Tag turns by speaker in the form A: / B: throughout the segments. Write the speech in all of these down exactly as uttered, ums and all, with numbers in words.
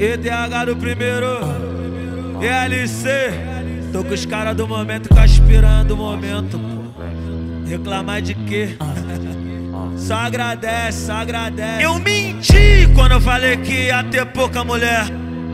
A: E D H do primeiro, E L C. Tô com os caras do momento, caspirando o momento, pô. Reclamar de quê? Só agradece, só agradece. Eu menti quando eu falei que ia ter pouca mulher.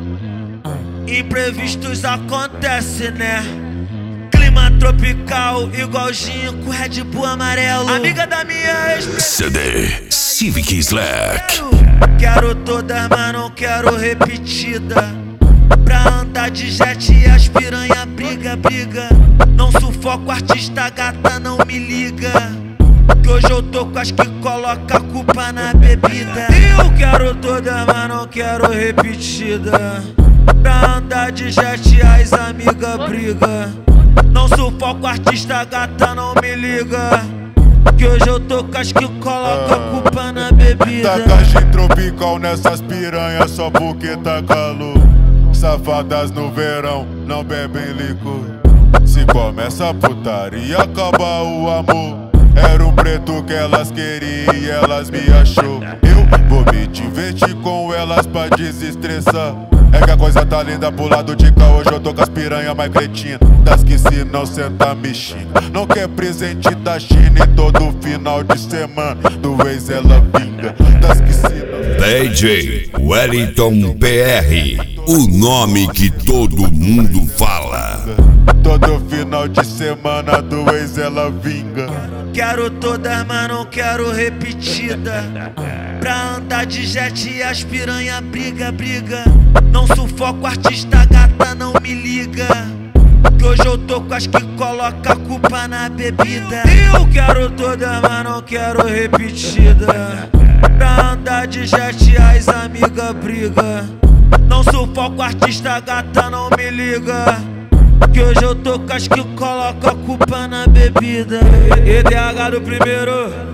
A: Imprevistos acontecem, né? Clima tropical, igualzinho com Red Bull amarelo. Amiga da minha ex.
B: C D Civic Slack.
A: Quero todas, mas não quero repetida. Pra andar de jet e as piranha briga, briga. Não sufoco artista, gata, não me liga. Que hoje eu tô com as que coloca a culpa na bebida. Eu quero todas, mas não quero repetida. Pra andar de jet as amiga briga. Não sufoco artista, gata, não me liga. Que hoje eu tô com as que coloca a culpa na bebida.
C: Tacagem tropical nessas piranhas só porque tá calor. Safadas no verão não bebem licor. Se começa a putaria, acaba o amor. Era um preto que elas queriam e elas me achou. Eu vou me divertir com elas pra desestressar. É que a coisa tá linda pro lado de cá. Hoje eu tô com as piranha mais cretina. Das que se não senta me xinga. Não quer presente da China e todo final de semana do ex ela vinga. Das que se não...
B: D J Wellington P R, o nome que todo mundo fala.
C: Todo final de semana do ex ela vinga.
A: Quero todas, mas não quero repetida. Pra andar de jet e as piranha briga, briga. Não sufoco artista, gata, não me liga. Que hoje eu tô com as que coloca a culpa na bebida. Eu quero todas, mas não quero repetida. Pra andar de jet as amiga briga. Não sufoco artista, gata, não me liga. Que hoje eu tô com as que coloca a culpa na bebida. E D H do primeiro,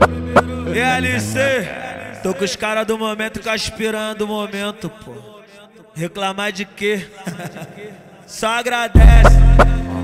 A: E L C. Tô com os caras do momento, caspirando o momento, pô. Reclamar de quê? Só agradece.